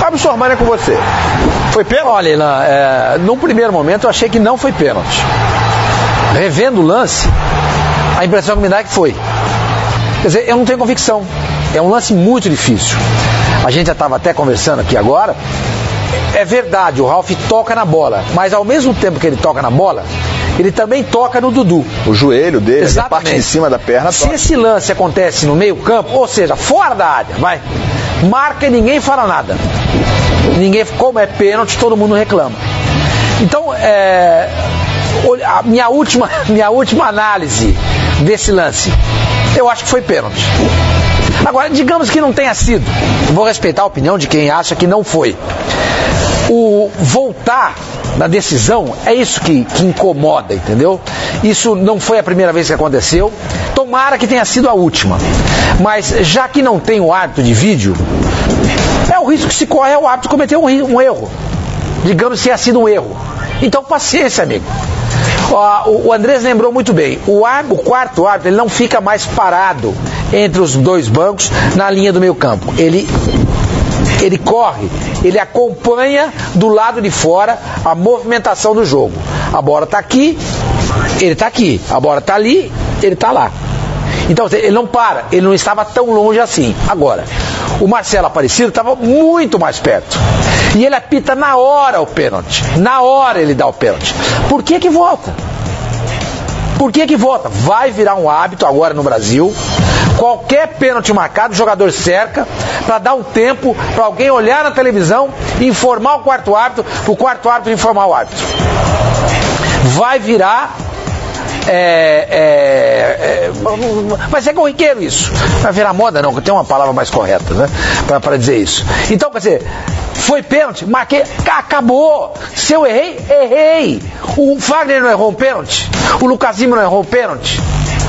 Fábio Sormani é com você. Foi pênalti? Olha, no primeiro momento eu achei que não foi pênalti. Revendo o lance, a impressão que me dá é que foi. Quer dizer, eu não tenho convicção. É um lance muito difícil. A gente já estava até conversando aqui agora. É verdade, o Ralf toca na bola, mas ao mesmo tempo que ele toca na bola, ele também toca no Dudu. O joelho dele, a parte em cima da perna. Se esse lance acontece no meio campo, ou seja, fora da área, marca e ninguém fala nada. Como é pênalti, todo mundo reclama. Então, a minha última análise desse lance, eu acho que foi pênalti. Agora, digamos que não tenha sido. Vou respeitar a opinião de quem acha que não foi. O voltar na decisão é isso que incomoda, entendeu? Isso não foi a primeira vez que aconteceu. Tomara que tenha sido a última. Mas já que não tem o árbitro de vídeo, o risco que se corre é o árbitro cometer um erro. Digamos que tenha sido um erro. Então, paciência, amigo. O Andrés lembrou muito bem. O quarto árbitro, ele não fica mais parado entre os dois bancos na linha do meio campo. Ele corre, ele acompanha do lado de fora a movimentação do jogo. A bola está aqui, ele está aqui. A bola está ali, ele está lá. Então ele não para, ele não estava tão longe assim. Agora, o Marcelo Aparecido estava muito mais perto. E ele apita na hora o pênalti. Na hora ele dá o pênalti. Por que que volta? Por que que volta? Vai virar um hábito agora no Brasil. Qualquer pênalti marcado, o jogador cerca para dar um tempo para alguém olhar na televisão e informar o quarto árbitro, para o quarto árbitro informar o árbitro. Vai virar... Mas é corriqueiro isso. Vai virar moda não, que tem uma palavra mais correta, né? Para dizer isso. Então, quer dizer, foi pênalti, marquei, acabou. Se eu errei. O Fagner não errou um pênalti? O Lucas Lima não errou um pênalti?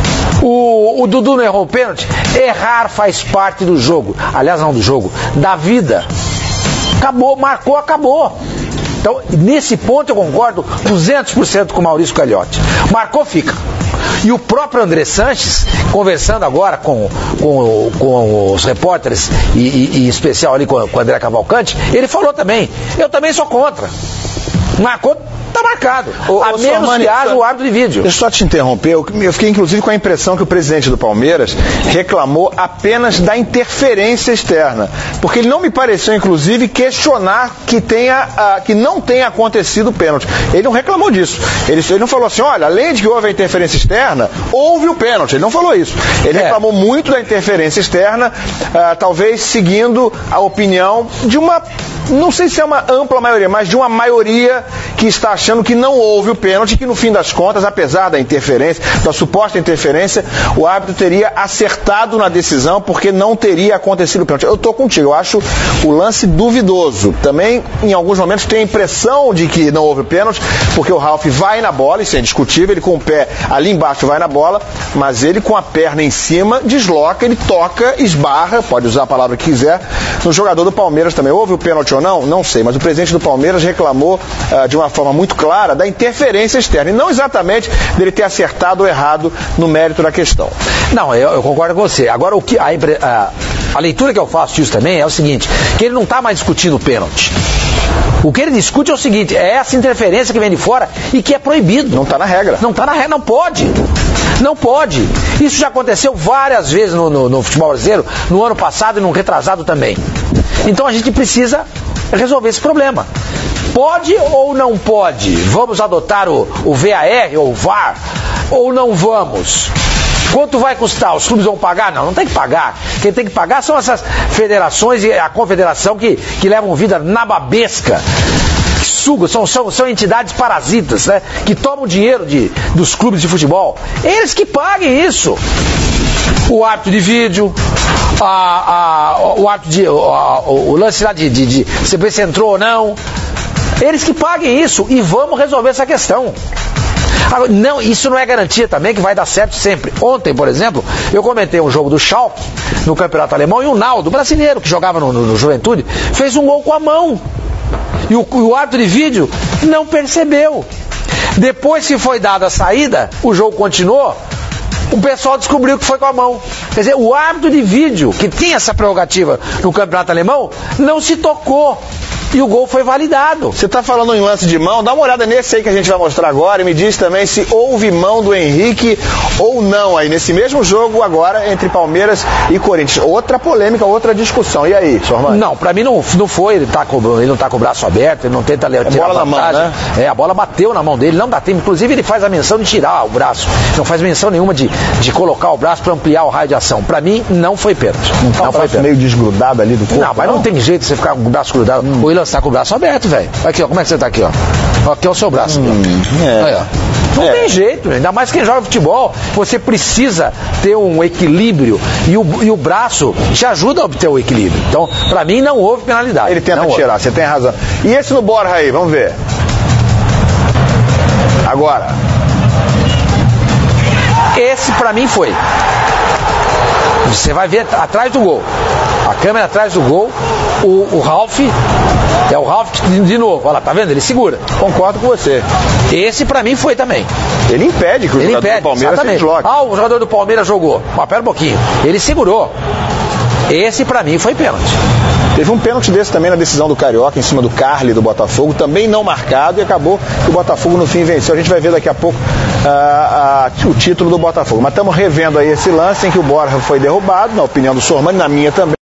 O Dudu não errou um pênalti? Errar faz parte do jogo. Aliás, não do jogo, da vida. Acabou, marcou, acabou. Então, nesse ponto eu concordo 200% com o Maurício Gagliotti. Marcou, fica. E o próprio André Sanches, conversando agora com os repórteres e em especial ali com o André Cavalcante, ele falou também, eu também sou contra. Marcou, tá marcado. A menos que haja o árbitro de vídeo. Deixa eu só te interromper. Eu fiquei inclusive com a impressão que o presidente do Palmeiras reclamou apenas da interferência externa. Porque ele não me pareceu, inclusive, questionar que não tenha acontecido o pênalti. Ele não reclamou disso. Ele não falou assim, olha, além de que houve a interferência externa, houve o pênalti. Ele não falou isso. Ele reclamou muito da interferência externa, talvez seguindo a opinião de uma... Não sei se é uma ampla maioria, mas de uma maioria que está achando que não houve o pênalti, que no fim das contas, apesar da interferência, da suposta interferência, o árbitro teria acertado na decisão porque não teria acontecido o pênalti. Eu estou contigo, eu acho o lance duvidoso. Também, em alguns momentos, tenho a impressão de que não houve o pênalti, porque o Ralf vai na bola, isso é indiscutível, ele com o pé ali embaixo vai na bola, mas ele com a perna em cima desloca, ele toca, esbarra, pode usar a palavra que quiser, no jogador do Palmeiras também. Houve o pênalti ou não? Não sei, mas o presidente do Palmeiras reclamou de uma forma muito clara da interferência externa, e não exatamente dele ter acertado ou errado no mérito da questão. Não, eu concordo com você. Agora, a leitura que eu faço disso também é o seguinte, que ele não está mais discutindo o pênalti. O que ele discute é o seguinte, é essa interferência que vem de fora e que é proibido. Não está na regra. Não está na regra, não pode. Não pode. Isso já aconteceu várias vezes no futebol brasileiro, no ano passado e no retrasado também. Então a gente precisa resolver esse problema. Pode ou não pode? Vamos adotar o VAR ou o VAR? Ou não vamos? Quanto vai custar? Os clubes vão pagar? Não tem que pagar. Quem tem que pagar são essas federações e a confederação que levam vida nababesca, que sugam, são entidades parasitas, né? Que tomam dinheiro dos clubes de futebol. Eles que paguem isso. O árbitro de vídeo, o lance lá de saber se entrou ou não. Eles que paguem isso e vamos resolver essa questão. Agora, não, isso não é garantia também que vai dar certo sempre. Ontem, por exemplo, eu comentei um jogo do Schalke no Campeonato Alemão e o Naldo, brasileiro que jogava no Juventude, fez um gol com a mão. E o árbitro de vídeo não percebeu. Depois que foi dada a saída, o jogo continuou. o pessoal descobriu que foi com a mão. Quer dizer, o árbitro de vídeo, que tem essa prerrogativa no campeonato alemão, não se tocou. E o gol foi validado. Você está falando em lance de mão, dá uma olhada nesse aí que a gente vai mostrar agora e me diz também se houve mão do Henrique ou não aí nesse mesmo jogo agora entre Palmeiras e Corinthians. Outra polêmica, outra discussão. E aí, Sormani? Não, pra mim não foi, ele não tá com o braço aberto, ele não tenta tirar bola vantagem. Na mão, né? A bola bateu na mão dele, não dá tempo. Inclusive ele faz a menção de tirar o braço. Não faz menção nenhuma de colocar o braço para ampliar o raio de ação. Pra mim não foi pênalti. Não tá o braço meio desgrudado ali do corpo? Não, mas não tem jeito você ficar com o braço grudado. Ou ele lançar com o braço aberto, velho. Aqui, ó, como é que você tá aqui, ó? Aqui é o seu braço. Aí, ó. Não tem jeito, ainda mais quem joga futebol. Você precisa ter um equilíbrio e o braço te ajuda a obter o equilíbrio. Então, pra mim, não houve penalidade. Ele tenta tirar, você tem razão. E esse no Borja aí, vamos ver. Agora. Esse pra mim foi. Você vai ver atrás do gol. A câmera atrás do gol, o Ralf, é o Ralf de novo, olha lá, tá vendo? Ele segura. Concordo com você. Esse pra mim foi também. Ele impede que o jogador do Palmeiras se desloque. O jogador do Palmeiras jogou. Mas pera um pouquinho. Ele segurou. Esse pra mim foi pênalti. Teve um pênalti desse também na decisão do Carioca, em cima do Carli do Botafogo, também não marcado, e acabou que o Botafogo no fim venceu. A gente vai ver daqui a pouco o título do Botafogo. Mas estamos revendo aí esse lance em que o Borja foi derrubado, na opinião do Sormani, na minha também.